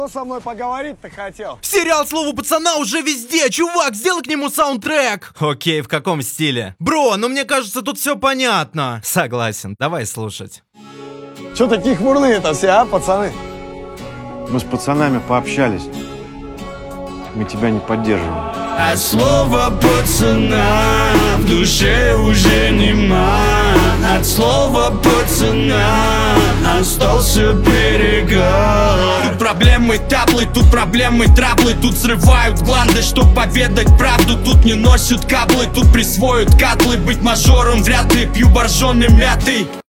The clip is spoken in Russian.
Кто со мной поговорить-то хотел? Сериал «Слово пацана» уже везде, чувак, сделай к нему саундтрек. Окей, в каком стиле? Бро, ну мне кажется, тут все понятно. Согласен, давай слушать. Че такие хмурные-то все, а, пацаны? Мы с пацанами пообщались. Мы тебя не поддерживаем. От слова пацана в душе уже нема. От слова пацана остался перегар. Тут проблемы таблы, тут проблемы траблы. Тут срывают гланды, чтоб поведать правду. Тут не носят каблы, тут присвоят катлы. Быть мажором вряд ли, пью боржоный мятый.